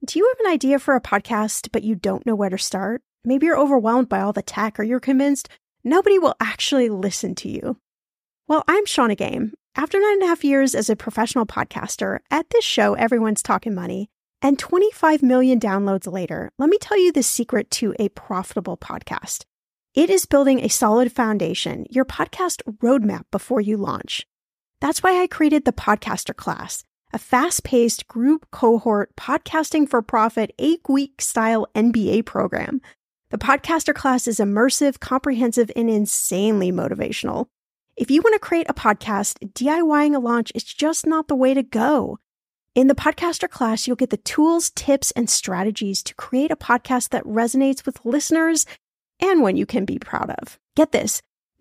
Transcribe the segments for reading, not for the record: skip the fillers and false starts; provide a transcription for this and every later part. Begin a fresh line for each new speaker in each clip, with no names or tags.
Do you have an idea for a podcast, but you don't know where to start? Maybe you're overwhelmed by all the tech, or you're convinced nobody will actually listen to you. Well, I'm Shannah Game. After 9.5 years as a professional podcaster, at this show, everyone's talking money, and 25 million downloads later, let me tell you the secret to a profitable podcast. It is building a solid foundation, your podcast roadmap before you launch. That's why I created the Podcaster Class, a fast-paced group cohort podcasting for profit 8-week style MBA program. The Podcaster Class is immersive, comprehensive, and insanely motivational. If you want to create a podcast, DIYing a launch is just not the way to go. In the Podcaster Class, you'll get the tools, tips, and strategies to create a podcast that resonates with listeners and one you can be proud of. Get this,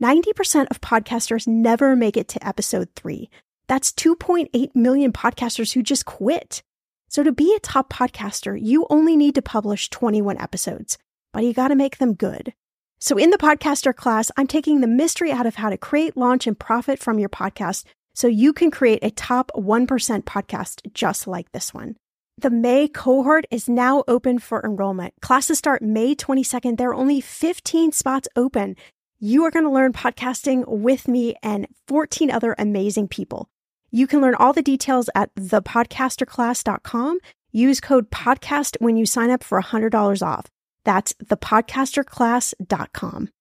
90% of podcasters never make it to episode 3. That's 2.8 million podcasters who just quit. So to be a top podcaster, you only need to publish 21 episodes, but you got to make them good. So in the Podcaster Class, I'm taking the mystery out of how to create, launch, and profit from your podcast so you can create a top 1% podcast just like this one. The May cohort is now open for enrollment. Classes start May 22nd. There are only 15 spots open. You are going to learn podcasting with me and 14 other amazing people. You can learn all the details at thepodcasterclass.com. Use code PODCAST when you sign up for $100 off. That's thepodcasterclass.com.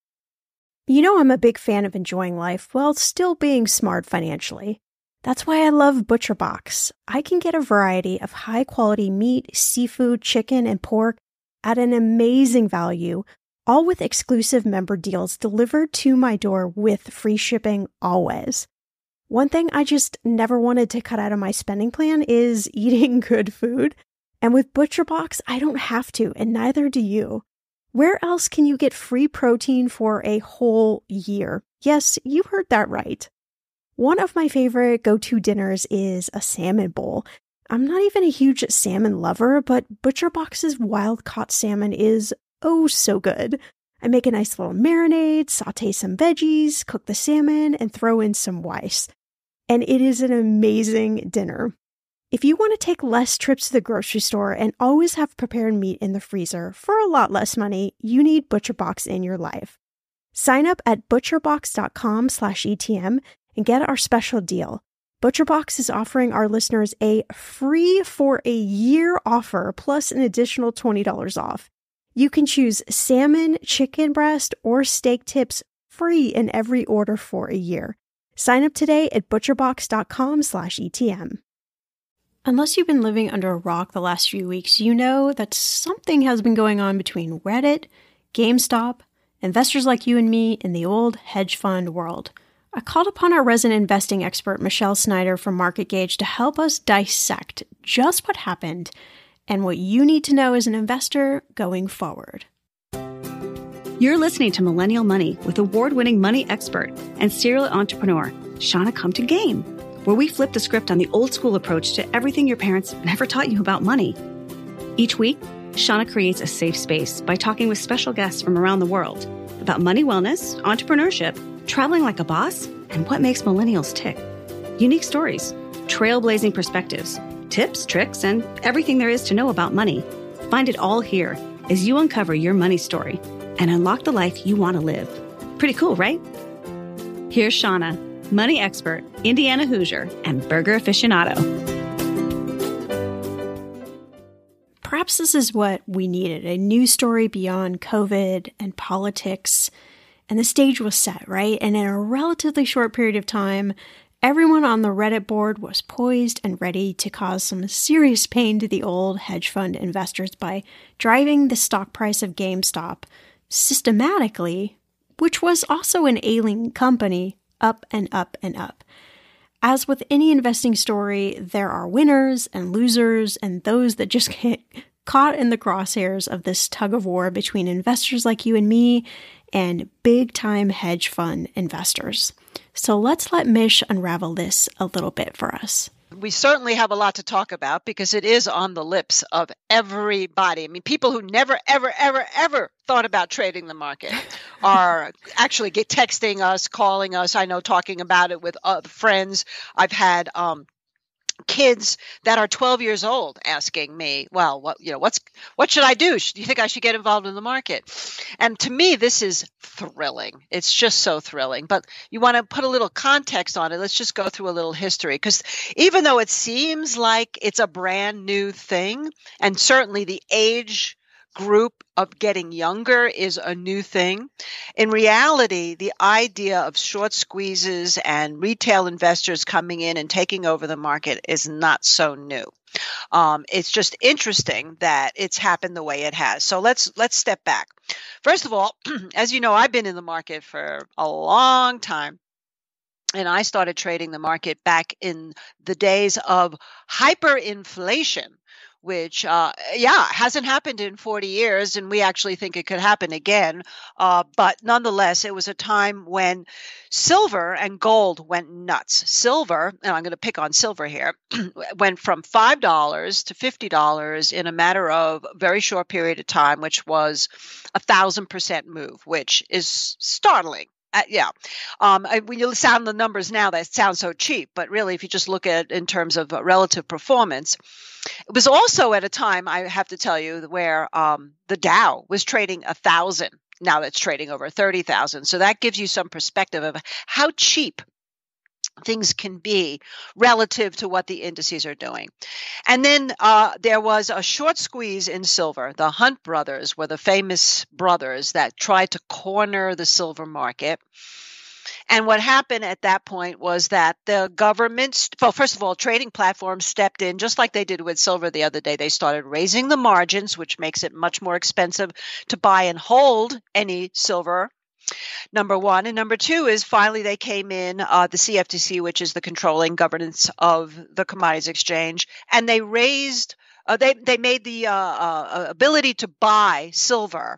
You know I'm a big fan of enjoying life while still being smart financially. That's why I love ButcherBox. I can get a variety of high-quality meat, seafood, chicken, and pork at an amazing value, all with exclusive member deals delivered to my door with free shipping always. One thing I just never wanted to cut out of my spending plan is eating good food. And with ButcherBox, I don't have to, and neither do you. Where else can you get free protein for a whole year? Yes, you heard that right. One of my favorite go-to dinners is a salmon bowl. I'm not even a huge salmon lover, but ButcherBox's wild-caught salmon is oh so good. I make a nice little marinade, saute some veggies, cook the salmon, and throw in some rice. And it is an amazing dinner. If you want to take less trips to the grocery store and always have prepared meat in the freezer for a lot less money, you need ButcherBox in your life. Sign up at butcherbox.com/ETM and get our special deal. ButcherBox is offering our listeners a free for a year offer plus an additional $20 off. You can choose salmon, chicken breast, or steak tips free in every order for a year. Sign up today at butcherbox.com/ETM. Unless you've been living under a rock the last few weeks, you know that something has been going on between Reddit, GameStop, investors like you and me in the old hedge fund world. I called upon our resident investing expert, Michelle Snyder from MarketGauge, to help us dissect just what happened and what you need to know as an investor going forward.
You're listening to Millennial Money with award-winning money expert and serial entrepreneur, Shannah Come to Game, where we flip the script on the old-school approach to everything your parents never taught you about money. Each week, Shannah creates a safe space by talking with special guests from around the world about money wellness, entrepreneurship, traveling like a boss, and what makes millennials tick. Unique stories, trailblazing perspectives, tips, tricks, and everything there is to know about money. Find it all here as you uncover your money story and unlock the life you want to live. Pretty cool, right? Here's Shannah, money expert, Indiana Hoosier, and burger aficionado.
Perhaps this is what we needed, a news story beyond COVID and politics. And the stage was set, right? And in a relatively short period of time, everyone on the Reddit board was poised and ready to cause some serious pain to the old hedge fund investors by driving the stock price of GameStop systematically, which was also an ailing company, up and up and up. As with any investing story, there are winners and losers and those that just get caught in the crosshairs of this tug of war between investors like you and me and big-time hedge fund investors. So let's let Mish unravel this a little bit for us.
We certainly have a lot to talk about because it is on the lips of everybody. I mean, people who never, ever, ever, ever thought about trading the market are actually texting us, calling us. I know talking about it with friends. I've had kids that are 12 years old asking me, well, what should I do? Do you think I should get involved in the market? And to me, this is thrilling. It's just so thrilling. But you want to put a little context on it. Let's just go through a little history, because even though it seems like it's a brand new thing, and certainly the age group of getting younger is a new thing, in reality, the idea of short squeezes and retail investors coming in and taking over the market is not so new. It's just interesting that it's happened the way it has. So let's step back. First of all, as you know, I've been in the market for a long time. And I started trading the market back in the days of hyperinflation, which, hasn't happened in 40 years, and we actually think it could happen again. But nonetheless, it was a time when silver and gold went nuts. Silver, and I'm going to pick on silver here, went from $5 to $50 in a matter of a very short period of time, which was 1,000% move, which is startling. When you sound the numbers now, that sounds so cheap. But really, if you just look at it in terms of relative performance, it was also at a time, I have to tell you, where the Dow was trading 1,000. Now it's trading over 30,000. So that gives you some perspective of how cheap things can be relative to what the indices are doing. And then there was a short squeeze in silver. The Hunt brothers were the famous brothers that tried to corner the silver market. And what happened at that point was that the government, first of all, trading platforms stepped in, just like they did with silver the other day. They started raising the margins, which makes it much more expensive to buy and hold any silver. Number one. And number two is finally they came in, the CFTC, which is the controlling governance of the commodities exchange, and they raised, they made the ability to buy silver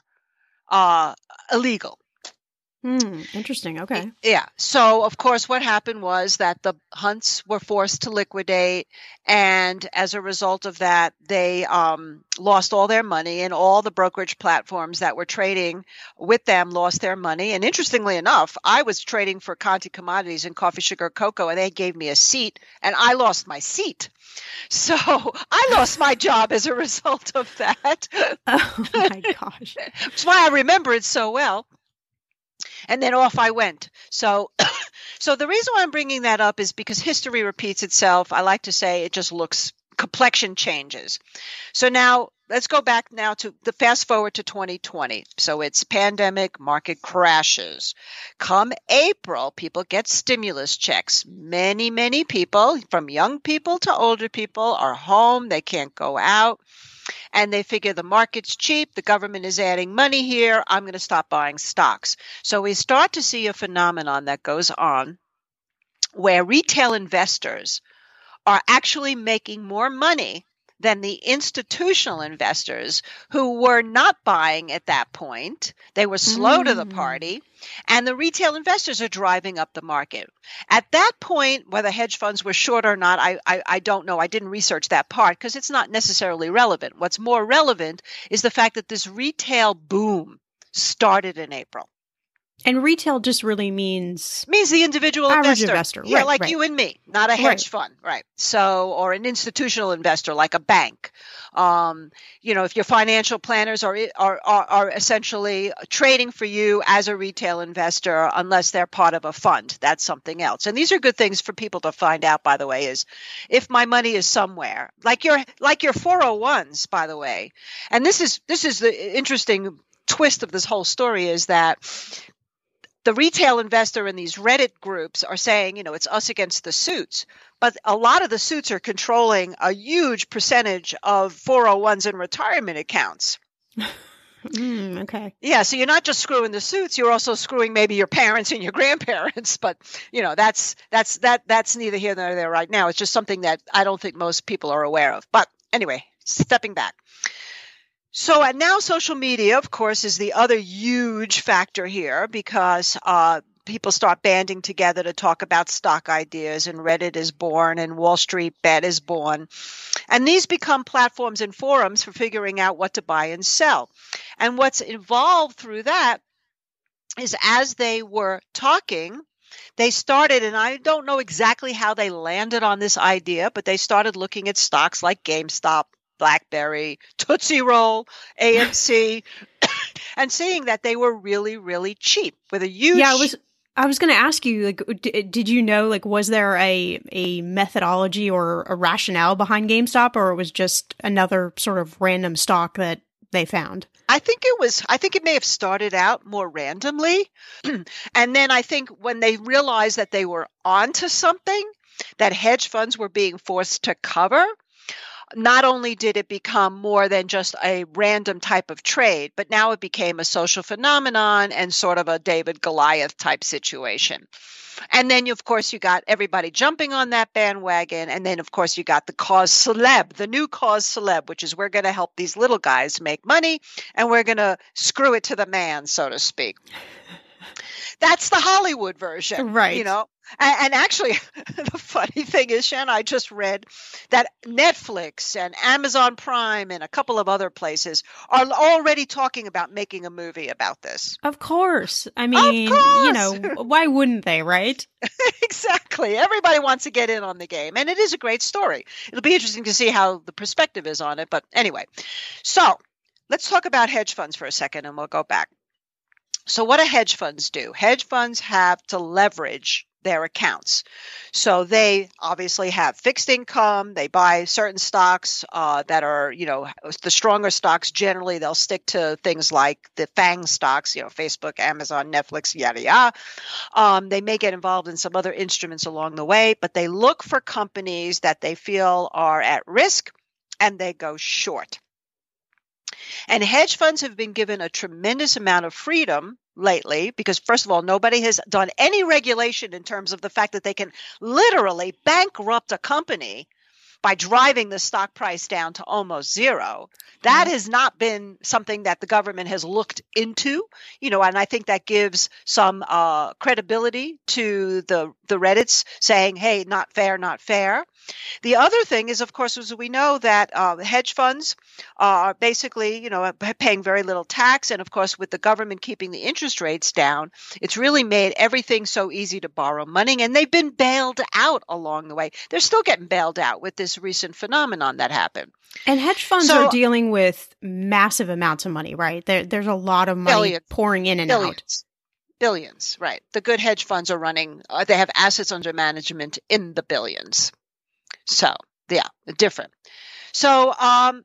illegal.
Interesting. Okay.
Yeah. So, of course, what happened was that the Hunts were forced to liquidate. And as a result of that, they lost all their money, and all the brokerage platforms that were trading with them lost their money. And interestingly enough, I was trading for Conti Commodities and Coffee, Sugar, Cocoa, and they gave me a seat, and I lost my seat. So I lost my job as a result of that.
Oh, my gosh.
That's why I remember it so well. And then off I went. So the reason why I'm bringing that up is because history repeats itself. I like to say it just looks, complexion changes. So now let's go back now to the fast forward to 2020. So it's pandemic, market crashes. Come April, people get stimulus checks. Many, many people, from young people to older people, are home. They can't go out. And they figure the market's cheap, the government is adding money here, I'm going to stop buying stocks. So we start to see a phenomenon that goes on where retail investors are actually making more money than the institutional investors who were not buying at that point. They were slow to the party, and the retail investors are driving up the market. At that point, whether hedge funds were short or not, I don't know. I didn't research that part because it's not necessarily relevant. What's more relevant is the fact that this retail boom started in April.
And retail just really means
the individual
investor.
Yeah,
right,
like
right.
you and me, not a hedge fund, right? So, or an institutional investor like a bank. If your financial planners are essentially trading for you as a retail investor, unless they're part of a fund, that's something else. And these are good things for people to find out, by the way, is if my money is somewhere, like your 401s, by the way. And this is the interesting twist of this whole story is that the retail investor in these Reddit groups are saying, it's us against the suits. But a lot of the suits are controlling a huge percentage of 401s and retirement accounts.
Okay.
Yeah, so you're not just screwing the suits, you're also screwing maybe your parents and your grandparents. But, that's neither here nor there right now. It's just something that I don't think most people are aware of. But anyway, stepping back. So now social media, of course, is the other huge factor here because people start banding together to talk about stock ideas, and Reddit is born and Wall Street Bet is born. And these become platforms and forums for figuring out what to buy and sell. And what's involved through that is as they were talking, they started, and I don't know exactly how they landed on this idea, but they started looking at stocks like GameStop, BlackBerry, Tootsie Roll, AMC, and seeing that they were really, really cheap with a huge.
Yeah, I was going to ask you, like, did you know, like, was there a methodology or a rationale behind GameStop, or it was just another sort of random stock that they found?
I think it may have started out more randomly. And then I think when they realized that they were onto something, that hedge funds were being forced to cover, not only did it become more than just a random type of trade, but now it became a social phenomenon and sort of a David Goliath type situation. And then, of course, you got everybody jumping on that bandwagon. And then, of course, you got the cause celeb, the new cause celeb, which is we're going to help these little guys make money and we're going to screw it to the man, so to speak. That's the Hollywood version,
right?
You know, and actually, the funny thing is, Shannon, I just read that Netflix and Amazon Prime and a couple of other places are already talking about making a movie about this.
Of course. I mean, you know, why wouldn't they, right?
Exactly. Everybody wants to get in on the game, and it is a great story. It'll be interesting to see how the perspective is on it. But anyway, so let's talk about hedge funds for a second, and we'll go back. So what do hedge funds do? Hedge funds have to leverage their accounts. So they obviously have fixed income. They buy certain stocks that are, you know, the stronger stocks. Generally, they'll stick to things like the FANG stocks, you know, Facebook, Amazon, Netflix, yada, yada. They may get involved in some other instruments along the way, but they look for companies that they feel are at risk and they go short. And hedge funds have been given a tremendous amount of freedom lately because, first of all, nobody has done any regulation in terms of the fact that they can literally bankrupt a company by driving the stock price down to almost zero. That has not been something that the government has looked into, you know, and I think that gives some credibility to the Reddits saying, hey, not fair, not fair. The other thing is, of course, as we know that hedge funds are basically, you know, paying very little tax. And of course, with the government keeping the interest rates down, it's really made everything so easy to borrow money. And they've been bailed out along the way. They're still getting bailed out with this recent phenomenon that happened.
And hedge funds are dealing with massive amounts of money, right? There's a lot of money pouring in and out.
Billions, right. The good hedge funds are running, they have assets under management in the billions. So, yeah, different. So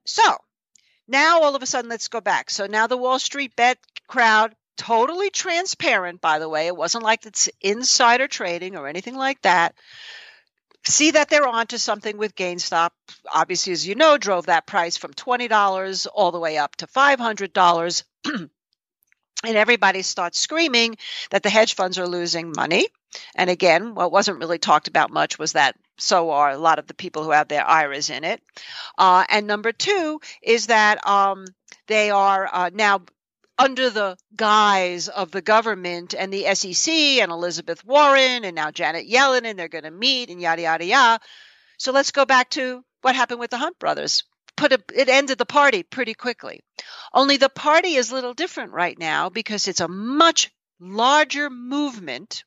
now all of a sudden, let's go back. So now the Wall Street Bet crowd, totally transparent, by the way. It wasn't like it's insider trading or anything like that. See that they're onto something with GameStop. Obviously, as you know, drove that price from $20 all the way up to $500. And everybody starts screaming that the hedge funds are losing money. And again, what wasn't really talked about much was that so are a lot of the people who have their IRAs in it. And number two is that they are now under the guise of the government and the SEC and Elizabeth Warren and now Janet Yellen, and they're going to meet and yada, yada, yada. So let's go back to what happened with the Hunt brothers. It ended the party pretty quickly. Only the party is a little different right now because it's a much larger movement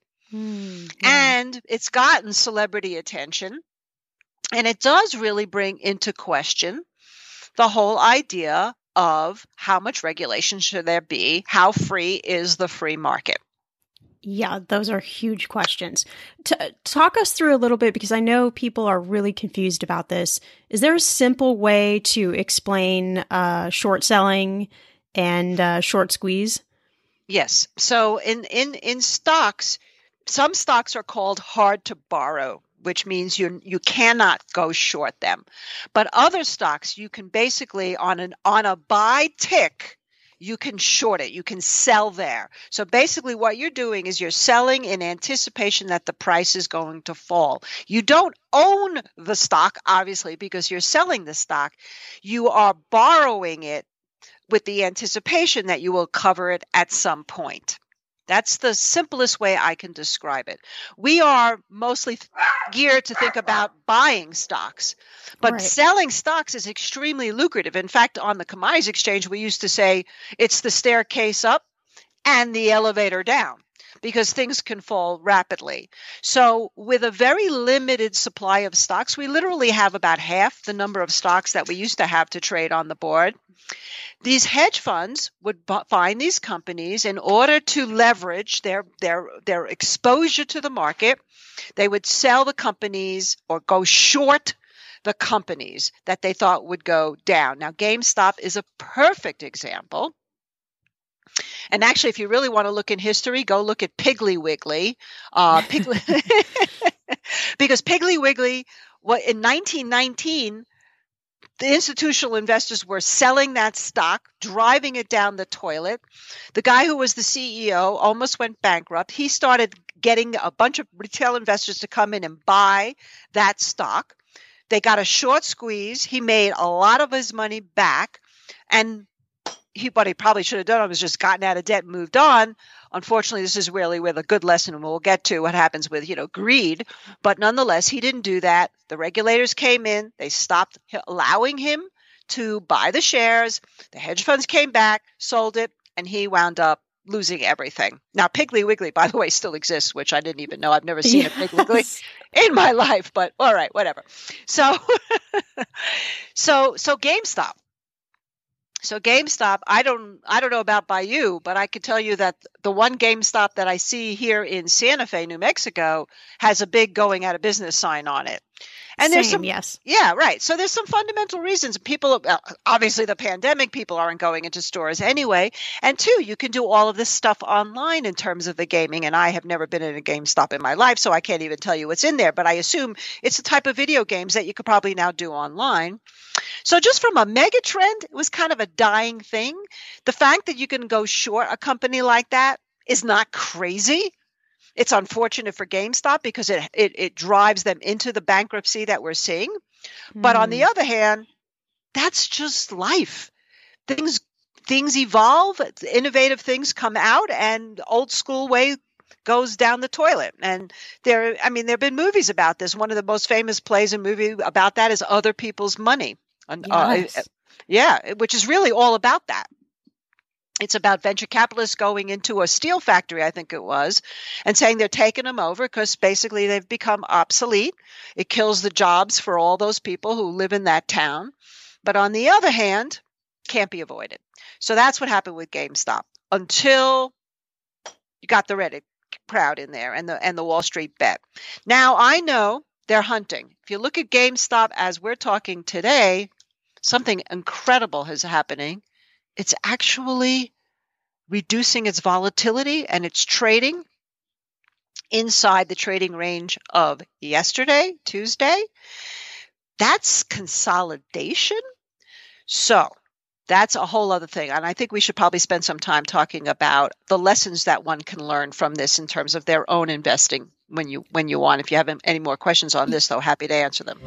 and it's gotten celebrity attention. And it does really bring into question the whole idea of how much regulation should there be? How free is the free market?
Yeah, those are huge questions. Talk us through a little bit, because I know people are really confused about this. Is there a simple way to explain short selling and short squeeze?
Yes. So in stocks, some stocks are called hard to borrow, which means you cannot go short them. But other stocks, you can basically on a buy tick, you can short it. You can sell there. So basically what you're doing is you're selling in anticipation that the price is going to fall. You don't own the stock, obviously, because you're selling the stock. You are borrowing it with the anticipation that you will cover it at some point. That's the simplest way I can describe it. We are mostly geared to think about buying stocks, but selling stocks is extremely lucrative. In fact, on the Commodities Exchange, we used to say it's the staircase up and the elevator down. because things can fall rapidly. So with a very limited supply of stocks, we literally have about half the number of stocks that we used to have to trade on the board. These hedge funds would find these companies in order to leverage their exposure to the market. They would sell the companies or go short the companies that they thought would go down. Now, GameStop is a perfect example. And actually, if you really want to look in history, go look at Piggly Wiggly. Because Piggly Wiggly, in 1919, the institutional investors were selling that stock, driving it down the toilet. The guy who was the CEO almost went bankrupt. He started getting a bunch of retail investors to come in and buy that stock. They got a short squeeze. He made a lot of his money back. And what he probably should have done was just gotten out of debt and moved on. Unfortunately, this is really where the good lesson we'll get to what happens with, greed. But nonetheless, he didn't do that. The regulators came in. They stopped allowing him to buy the shares. The hedge funds came back, sold it, and he wound up losing everything. Now, Piggly Wiggly, by the way, still exists, which I didn't even know. I've never seen a Piggly Wiggly in my life, but all right, whatever. So GameStop. So GameStop, I don't know about by you, but I can tell you that the one GameStop that I see here in Santa Fe, New Mexico, has a big going out of business sign on it. And there's some,
yes.
Yeah, right. So there's some fundamental reasons. People, obviously the pandemic, people aren't going into stores anyway. And two, you can do all of this stuff online in terms of the gaming. And I have never been in a GameStop in my life, so I can't even tell you what's in there. But I assume it's the type of video games that you could probably now do online. So just from a mega trend, it was kind of a dying thing. The fact that you can go short a company like that is not crazy. It's unfortunate for GameStop because it drives them into the bankruptcy that we're seeing. But on the other hand, that's just life. Things evolve, innovative things come out, and old school way goes down the toilet. And there have been movies about this. One of the most famous plays and movie about that is Other People's Money.
Yes.
Which is really all about that. It's about venture capitalists going into a steel factory, I think it was, and saying they're taking them over because basically they've become obsolete. It kills the jobs for all those people who live in that town. But on the other hand, can't be avoided. So that's what happened with GameStop until you got the Reddit crowd in there and the Wall Street bet. Now, I know they're hunting. If you look at GameStop as we're talking today, something incredible is happening. It's actually reducing its volatility and its trading inside the trading range of yesterday, Tuesday. That's consolidation. So that's a whole other thing. And I think we should probably spend some time talking about the lessons that one can learn from this in terms of their own investing when you want. If you have any more questions on this, though, happy to answer them.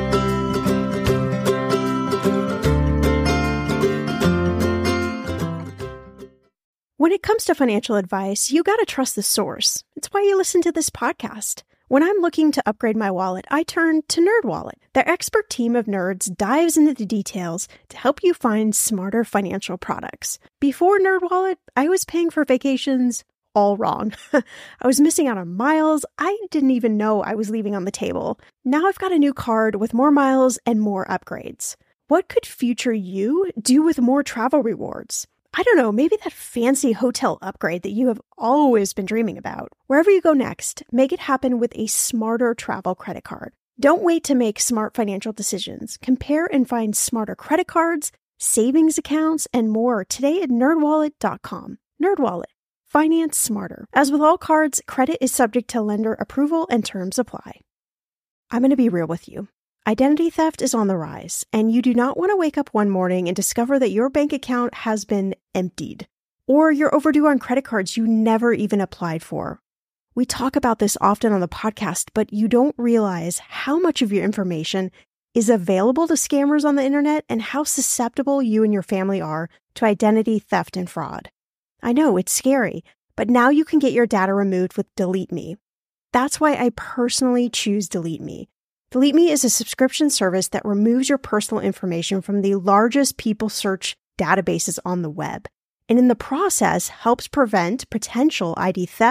When it comes to financial advice, you got to trust the source. It's why you listen to this podcast. When I'm looking to upgrade my wallet, I turn to NerdWallet. Their expert team of nerds dives into the details to help you find smarter financial products. Before NerdWallet, I was paying for vacations all wrong. I was missing out on miles I didn't even know I was leaving on the table. Now I've got a new card with more miles and more upgrades. What could future you do with more travel rewards? I don't know, maybe that fancy hotel upgrade that you have always been dreaming about. Wherever you go next, make it happen with a smarter travel credit card. Don't wait to make smart financial decisions. Compare and find smarter credit cards, savings accounts, and more today at nerdwallet.com. NerdWallet. Finance smarter. As with all cards, credit is subject to lender approval and terms apply. I'm going to be real with you. Identity theft is on the rise, and you do not want to wake up one morning and discover that your bank account has been emptied, or you're overdue on credit cards you never even applied for. We talk about this often on the podcast, but you don't realize how much of your information is available to scammers on the internet and how susceptible you and your family are to identity theft and fraud. I know, it's scary, but now you can get your data removed with Delete Me. That's why I personally choose Delete Me. Delete Me is a subscription service that removes your personal information from the largest people search databases on the web, and in the process helps prevent potential ID theft,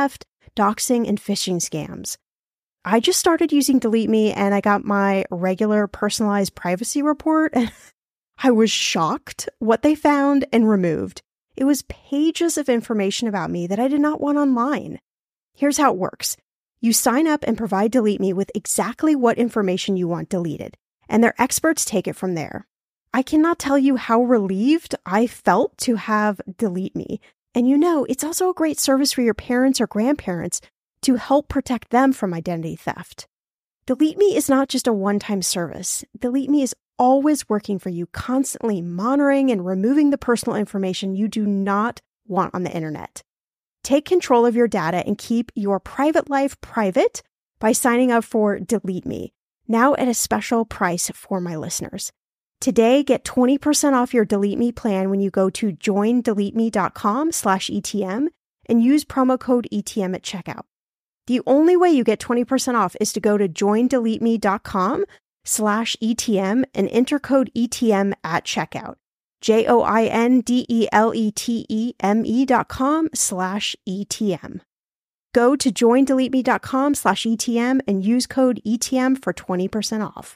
doxing, and phishing scams. I just started using Delete Me and I got my regular personalized privacy report and I was shocked what they found and removed. It was pages of information about me that I did not want online. Here's how it works. You sign up and provide Delete Me with exactly what information you want deleted, and their experts take it from there. I cannot tell you how relieved I felt to have Delete Me. And it's also a great service for your parents or grandparents to help protect them from identity theft. Delete Me is not just a one-time service. Delete Me is always working for you, constantly monitoring and removing the personal information you do not want on the internet. Take control of your data and keep your private life private by signing up for Delete Me, now at a special price for my listeners. Today, get 20% off your Delete Me plan when you go to joindeleteme.com/ETM and use promo code ETM at checkout. The only way you get 20% off is to go to joindeleteme.com/ETM and enter code ETM at checkout. joindeleteme.com/ETM. Go to joindeleteme.com/ETM and use code ETM for 20% off.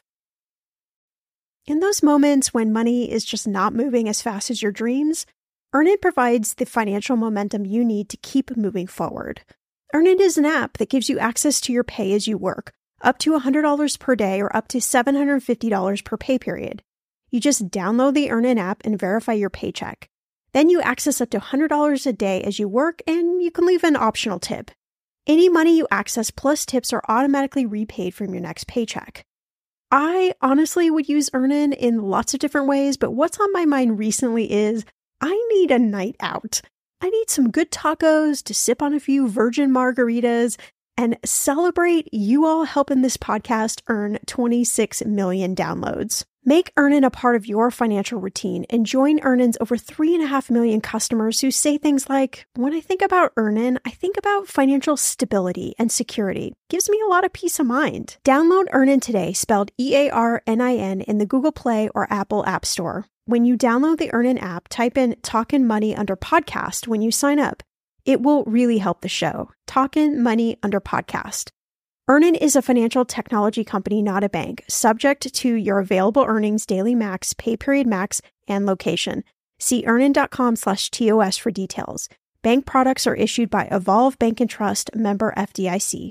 In those moments when money is just not moving as fast as your dreams, Earnin provides the financial momentum you need to keep moving forward. Earnin is an app that gives you access to your pay as you work, up to $100 per day or up to $750 per pay period. You just download the Earnin app and verify your paycheck. Then you access up to $100 a day as you work, and you can leave an optional tip. Any money you access plus tips are automatically repaid from your next paycheck. I honestly would use Earnin in lots of different ways, but what's on my mind recently is I need a night out. I need some good tacos to sip on a few virgin margaritas and celebrate you all helping this podcast earn 26 million downloads. Make Earnin a part of your financial routine and join Earnin's over 3.5 million customers who say things like, when I think about Earnin, I think about financial stability and security. Gives me a lot of peace of mind. Download Earnin today, spelled EARNIN, in the Google Play or Apple App Store. When you download the Earnin app, type in Talkin' Money under podcast when you sign up. It will really help the show. Talkin' Money under podcast. Earnin is a financial technology company, not a bank, subject to your available earnings, daily max, pay period max, and location. See earnin.com/TOS for details. Bank products are issued by Evolve Bank and Trust, member FDIC.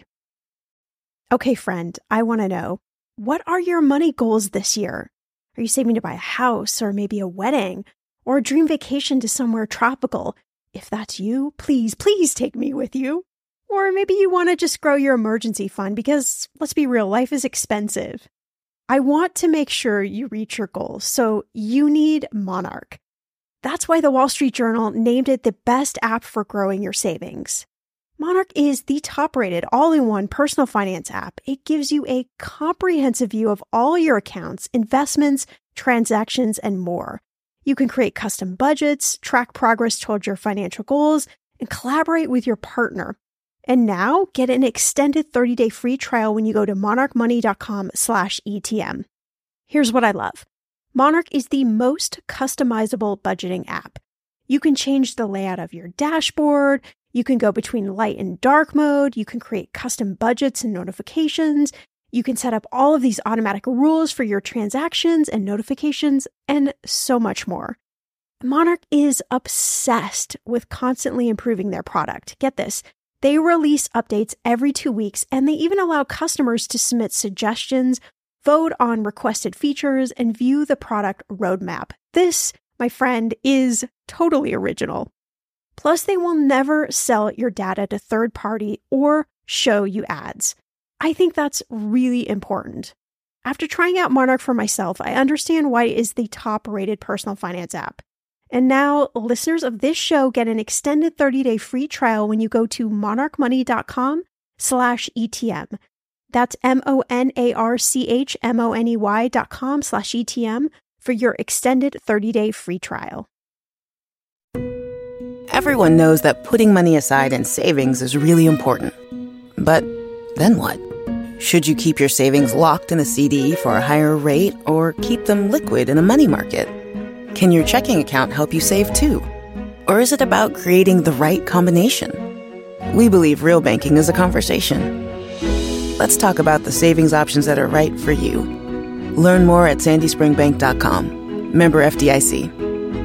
Okay, friend, I want to know, what are your money goals this year? Are you saving to buy a house or maybe a wedding or a dream vacation to somewhere tropical? If that's you, please take me with you. Or maybe you want to just grow your emergency fund because, let's be real, life is expensive. I want to make sure you reach your goals, so you need Monarch. That's why the Wall Street Journal named it the best app for growing your savings. Monarch is the top-rated, all-in-one personal finance app. It gives you a comprehensive view of all your accounts, investments, transactions, and more. You can create custom budgets, track progress towards your financial goals, and collaborate with your partner. And now, get an extended 30-day free trial when you go to monarchmoney.com/ETM. Here's what I love. Monarch is the most customizable budgeting app. You can change the layout of your dashboard. You can go between light and dark mode. You can create custom budgets and notifications. You can set up all of these automatic rules for your transactions and notifications, and so much more. Monarch is obsessed with constantly improving their product. Get this. They release updates every 2 weeks, and they even allow customers to submit suggestions, vote on requested features, and view the product roadmap. This, my friend, is totally original. Plus, they will never sell your data to third party or show you ads. I think that's really important. After trying out Monarch for myself, I understand why it is the top-rated personal finance app. And now, listeners of this show get an extended 30-day free trial when you go to monarchmoney.com/ETM. That's monarchmoney.com/ETM for your extended 30-day free trial.
Everyone knows that putting money aside in savings is really important. But then what? Should you keep your savings locked in a CD for a higher rate or keep them liquid in a money market? Can your checking account help you save too? Or is it about creating the right combination? We believe real banking is a conversation. Let's talk about the savings options that are right for you. Learn more at sandyspringbank.com. Member FDIC.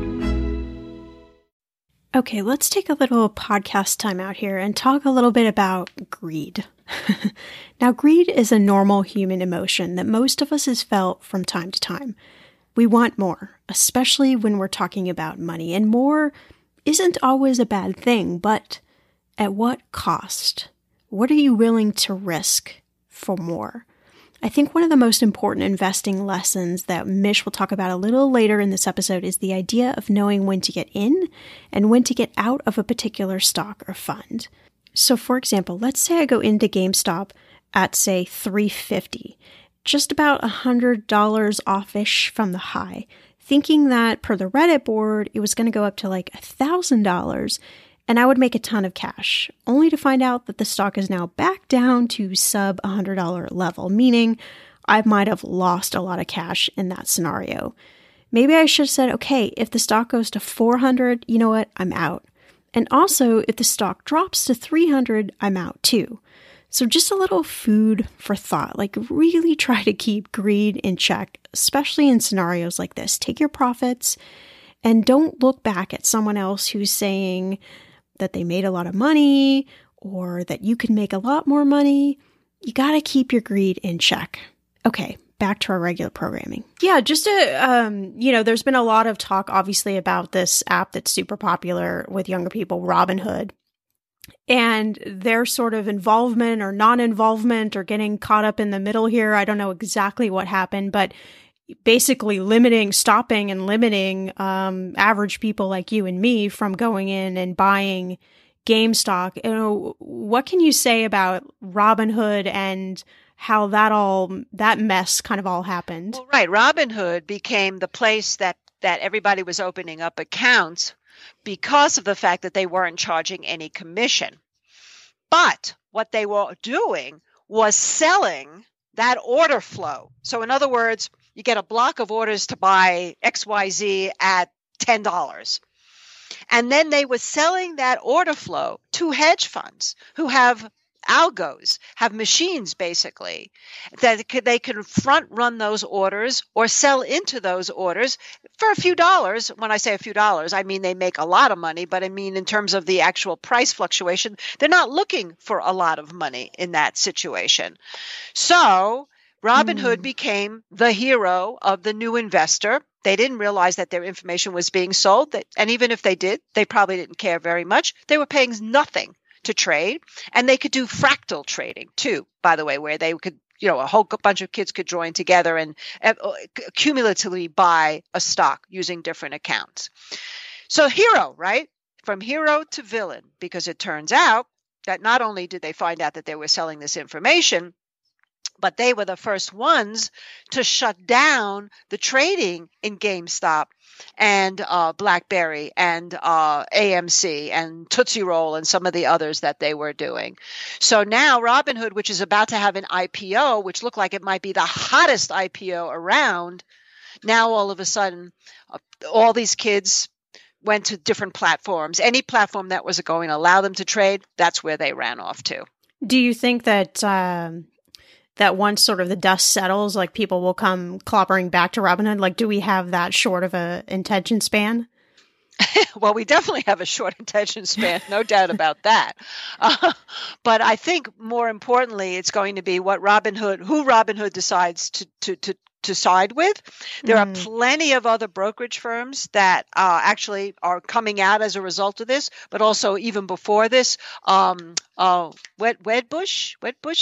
Okay, let's take a little podcast time out here and talk a little bit about greed. Now, greed is a normal human emotion that most of us has felt from time to time. We want more, especially when we're talking about money, and more isn't always a bad thing, but at what cost? What are you willing to risk for more? I think one of the most important investing lessons that Mish will talk about a little later in this episode is the idea of knowing when to get in and when to get out of a particular stock or fund. So for example, let's say I go into GameStop at say $350, just about $100 off-ish from the high, thinking that per the Reddit board, it was going to go up to like $1,000 and I would make a ton of cash, only to find out that the stock is now back down to sub $100 level, meaning I might have lost a lot of cash in that scenario. Maybe I should have said, okay, if the stock goes to 400, you know what, I'm out. And also, if the stock drops to 300, I'm out too. So just a little food for thought, like really try to keep greed in check, especially in scenarios like this. Take your profits and don't look back at someone else who's saying that they made a lot of money or that you could make a lot more money. You got to keep your greed in check. Okay, back to our regular programming. Yeah, just to, there's been a lot of talk, obviously, about this app that's super popular with younger people, Robinhood, and their sort of involvement or non-involvement or getting caught up in the middle here. I don't know exactly what happened, but basically stopping and limiting average people like you and me from going in and buying GameStop. What can you say about Robinhood and how that mess kind of all happened?
Well, right. Robinhood became the place that everybody was opening up accounts because of the fact that they weren't charging any commission. But what they were doing was selling that order flow. So in other words, you get a block of orders to buy XYZ at $10. And then they were selling that order flow to hedge funds who have algos, have machines basically, that they can front run those orders or sell into those orders for a few dollars. When I say a few dollars, I mean they make a lot of money, but I mean in terms of the actual price fluctuation, they're not looking for a lot of money in that situation. So Robinhood became the hero of the new investor. They didn't realize that their information was being sold, and even if they did, they probably didn't care very much. They were paying nothing to trade, and they could do fractal trading too, by the way, where they could, a whole bunch of kids could join together and cumulatively buy a stock using different accounts. So hero, right? From hero to villain, because it turns out that not only did they find out that they were selling this information, but they were the first ones to shut down the trading in GameStop and BlackBerry and AMC and Tootsie Roll and some of the others that they were doing. So now Robinhood, which is about to have an IPO, which looked like it might be the hottest IPO around, now all of a sudden all these kids went to different platforms. Any platform that was going to allow them to trade, that's where they ran off to.
Do you think that that once sort of the dust settles, like people will come clobbering back to Robinhood? Like, do we have that short of a attention span?
Well, we definitely have a short attention span, no doubt about that. But I think more importantly, it's going to be who Robinhood decides to side with. There are plenty of other brokerage firms that actually are coming out as a result of this, but also even before this, Wedbush.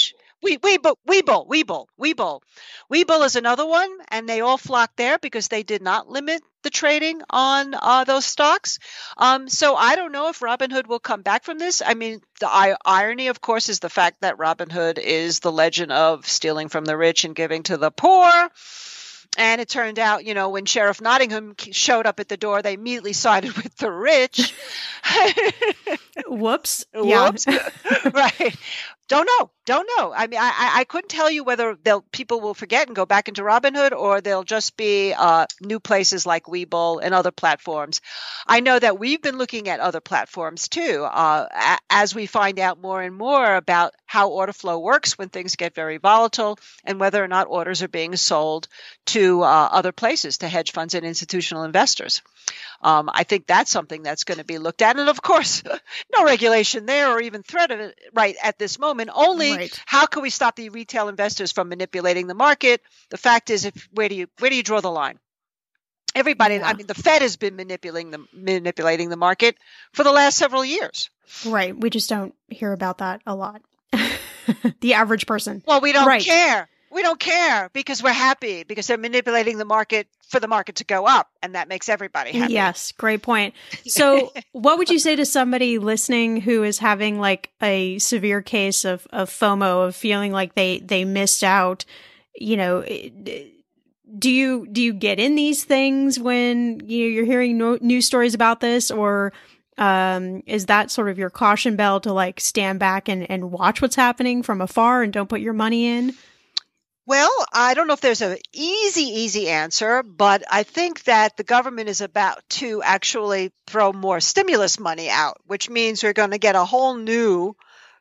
Webull is another one, and they all flocked there because they did not limit the trading on those stocks. So I don't know if Robinhood will come back from this. I mean, the irony, of course, is the fact that Robinhood is the legend of stealing from the rich and giving to the poor. And it turned out, when Sheriff Nottingham showed up at the door, they immediately sided with the rich.
Whoops.
Whoops. Right. Don't know. I mean, I couldn't tell you whether people will forget and go back into Robinhood, or they'll just be new places like Webull and other platforms. I know that we've been looking at other platforms too, as we find out more and more about how order flow works when things get very volatile, and whether or not orders are being sold to other places, to hedge funds and institutional investors. I think that's something that's going to be looked at. And of course, no regulation there or even threat of it right at this moment. Only how can we stop the retail investors from manipulating the market? The fact is, where do you draw the line? Everybody, I mean, the Fed has been manipulating the market for the last several years.
Right. We just don't hear about that a lot. The average person.
Well, we don't care. We don't care because we're happy, because they're manipulating the market for the market to go up, and that makes everybody happy.
Yes, great point. So what would you say to somebody listening who is having like a severe case of FOMO, of feeling like they missed out? You know, do you get in these things when you're hearing news stories about this, or is that sort of your caution bell to like stand back and watch what's happening from afar and don't put your money in?
Well, I don't know if there's an easy answer, but I think that the government is about to actually throw more stimulus money out, which means we're going to get a whole new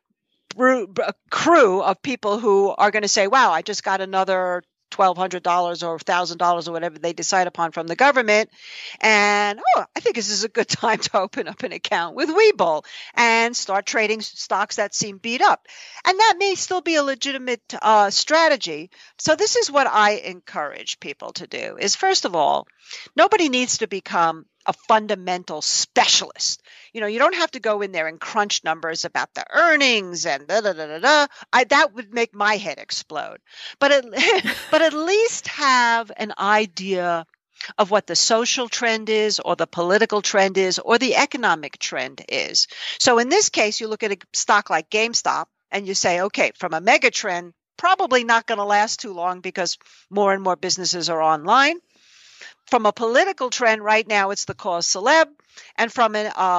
crew of people who are going to say, wow, I just got another $1,200 or $1,000 or whatever they decide upon from the government. And, I think this is a good time to open up an account with Webull and start trading stocks that seem beat up. And that may still be a legitimate strategy. So this is what I encourage people to do is, first of all, nobody needs to become a fundamental specialist. You know, you don't have to go in there and crunch numbers about the earnings and that would make my head explode. But at least have an idea of what the social trend is, or the political trend is, or the economic trend is. So in this case, you look at a stock like GameStop and you say, okay, from a mega trend, probably not going to last too long because more and more businesses are online. From a political trend right now, it's the cause celeb. And from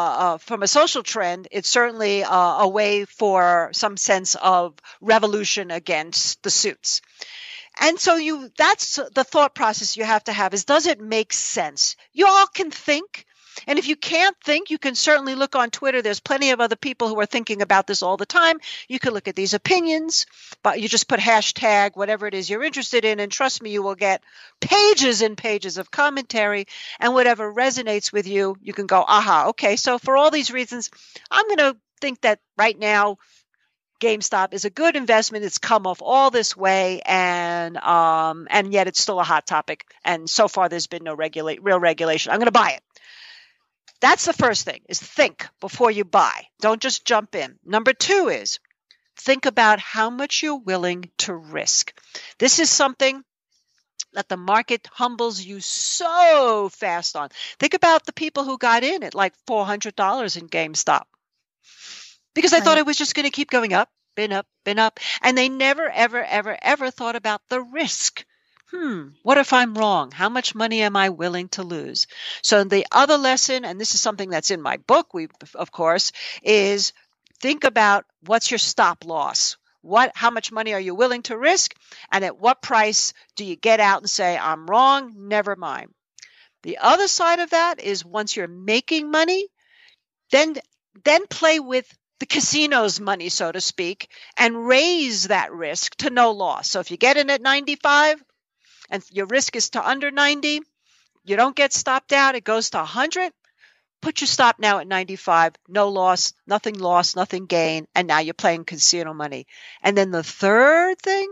a social trend, it's certainly a way for some sense of revolution against the suits. And so that's the thought process you have to have is, does it make sense? You all can think. And if you can't think, you can certainly look on Twitter. There's plenty of other people who are thinking about this all the time. You can look at these opinions, but you just put hashtag whatever it is you're interested in, and trust me, you will get pages and pages of commentary, and whatever resonates with you, you can go, aha, okay, so for all these reasons, I'm going to think that right now GameStop is a good investment. It's come off all this way, and yet it's still a hot topic. And so far, there's been no real regulation. I'm going to buy it. That's the first thing, is think before you buy. Don't just jump in. Number two is think about how much you're willing to risk. This is something that the market humbles you so fast on. Think about the people who got in at like $400 in GameStop because they thought it was just going to keep going up, been up. And they never, ever, ever, ever thought about the risk. What if I'm wrong? How much money am I willing to lose? So the other lesson, and this is something that's in my book, of course, is think about what's your stop loss. How much money are you willing to risk? And at what price do you get out and say, I'm wrong, never mind. The other side of that is once you're making money, then play with the casino's money, so to speak, and raise that risk to no loss. So if you get in at 95, and your risk is to under 90, you don't get stopped out, it goes to 100, put your stop now at 95, no loss, nothing gain, and now you're playing casino money. And then the third thing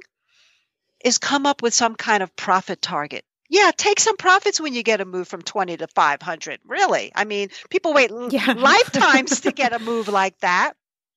is come up with some kind of profit target. Yeah, take some profits when you get a move from 20 to 500, really. I mean, people wait lifetimes to get a move like that.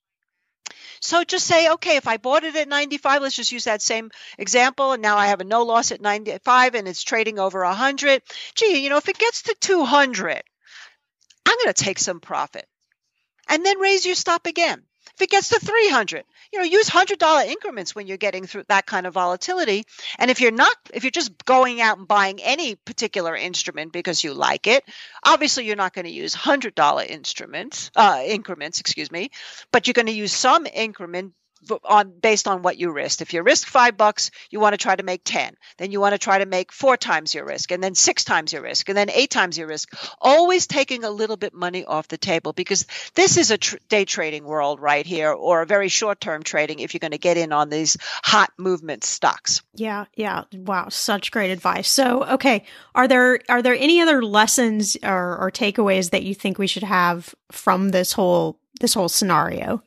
So just say, okay, if I bought it at 95, let's just use that same example, and now I have a no loss at 95, and it's trading over 100. Gee, if it gets to 200, I'm going to take some profit. And then raise your stop again. If it gets to 300, use $100 increments when you're getting through that kind of volatility. And if you're just going out and buying any particular instrument because you like it, obviously you're not going to use $100 increments, but you're going to use some increment based on what you risked. If you risk $5, you want to try to make 10. Then you want to try to make 4 times your risk, and then 6 times your risk, and then 8 times your risk. Always taking a little bit money off the table, because this is a day trading world right here, or a very short-term trading if you're going to get in on these hot movement stocks.
Yeah. Wow, such great advice. So, okay, are there any other lessons or takeaways that you think we should have from this whole scenario?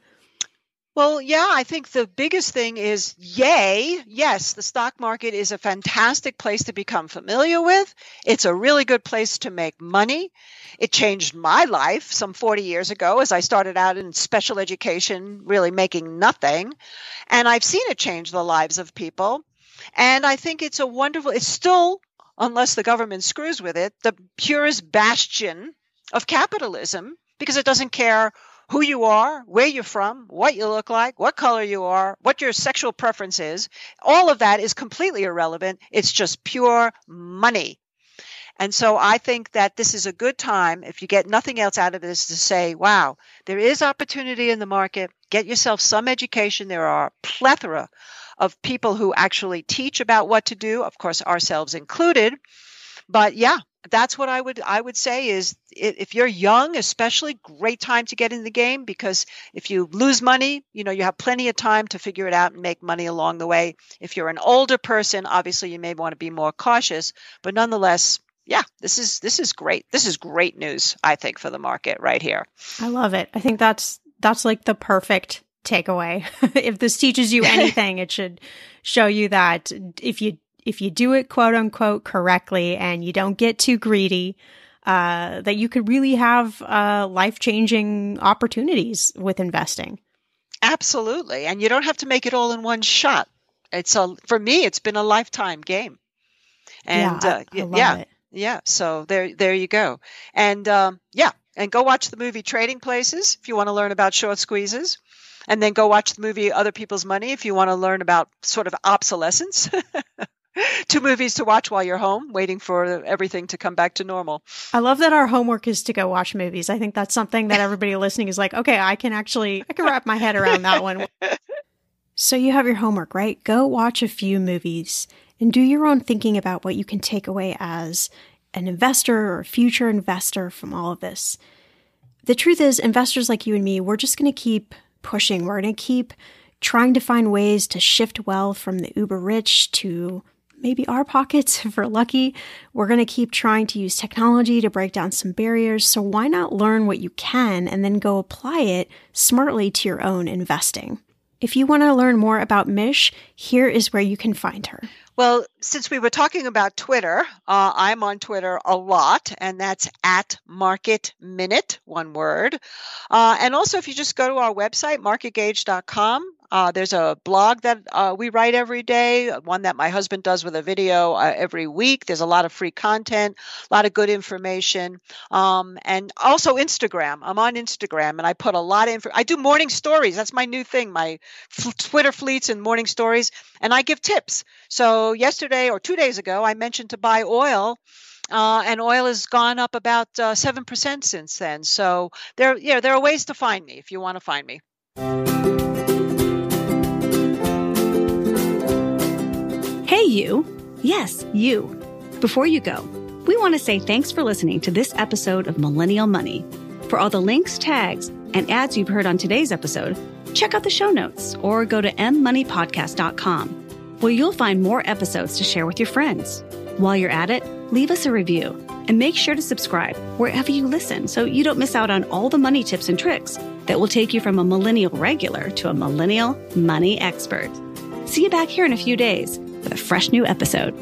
Well, yeah, I think the biggest thing is, yes, the stock market is a fantastic place to become familiar with. It's a really good place to make money. It changed my life some 40 years ago as I started out in special education, really making nothing. And I've seen it change the lives of people. And I think it's still, unless the government screws with it, the purest bastion of capitalism, because it doesn't care who you are, where you're from, what you look like, what color you are, what your sexual preference is. All of that is completely irrelevant. It's just pure money. And so I think that this is a good time, if you get nothing else out of this, to say, wow, there is opportunity in the market. Get yourself some education. There are a plethora of people who actually teach about what to do, of course, ourselves included. But yeah, that's what I would say is, if you're young, especially, great time to get in the game, because if you lose money, you have plenty of time to figure it out and make money along the way. If you're an older person, obviously you may want to be more cautious, but nonetheless, yeah, this is great. This is great news, I think, for the market right here.
I love it. I think that's like the perfect takeaway. If this teaches you anything, it should show you that if you do it, quote unquote, correctly, and you don't get too greedy, that you could really have life-changing opportunities with investing.
Absolutely. And you don't have to make it all in one shot. For me, it's been a lifetime game. And
I love it.
Yeah. So there you go. And and go watch the movie Trading Places if you want to learn about short squeezes. And then go watch the movie Other People's Money if you want to learn about sort of obsolescence. 2 movies to watch while you're home, waiting for everything to come back to normal.
I love that our homework is to go watch movies. I think that's something that everybody listening is like, okay, I can wrap my head around that one. So you have your homework, right? Go watch a few movies and do your own thinking about what you can take away as an investor or a future investor from all of this. The truth is, investors like you and me, we're just going to keep pushing. We're going to keep trying to find ways to shift wealth from the uber rich to maybe our pockets if we're lucky. We're going to keep trying to use technology to break down some barriers. So why not learn what you can and then go apply it smartly to your own investing? If you want to learn more about Mish, here is where you can find her.
Well, since we were talking about Twitter, I'm on Twitter a lot, and that's at Market Minute, one word. And also, if you just go to our website, marketgauge.com, there's a blog that we write every day, one that my husband does with a video every week. There's a lot of free content, a lot of good information. And also Instagram. I'm on Instagram, and I put a lot of I do morning stories. That's my new thing, my Twitter fleets and morning stories, and I give tips. So yesterday or 2 days ago, I mentioned to buy oil, and oil has gone up about 7% since then. So there are ways to find me if you want to find me.
Hey, you. Yes, you. Before you go, we want to say thanks for listening to this episode of Millennial Money. For all the links, tags, and ads you've heard on today's episode, check out the show notes or go to mmoneypodcast.com, where you'll find more episodes to share with your friends. While you're at it, leave us a review and make sure to subscribe wherever you listen so you don't miss out on all the money tips and tricks that will take you from a millennial regular to a millennial money expert. See you back here in a few days with a fresh new episode.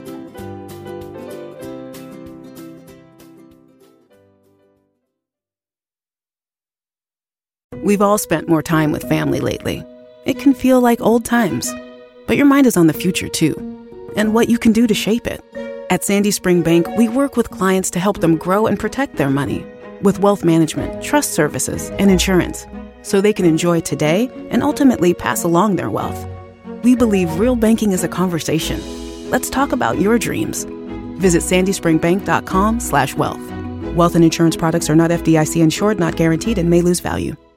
We've all spent more time with family lately. It can feel like old times, but your mind is on the future too, and what you can do to shape it. At Sandy Spring Bank, we work with clients to help them grow and protect their money with wealth management, trust services, and insurance, so they can enjoy today and ultimately pass along their wealth. We believe real banking is a conversation. Let's talk about your dreams. Visit sandyspringbank.com/wealth. Wealth and insurance products are not FDIC insured, not guaranteed, and may lose value.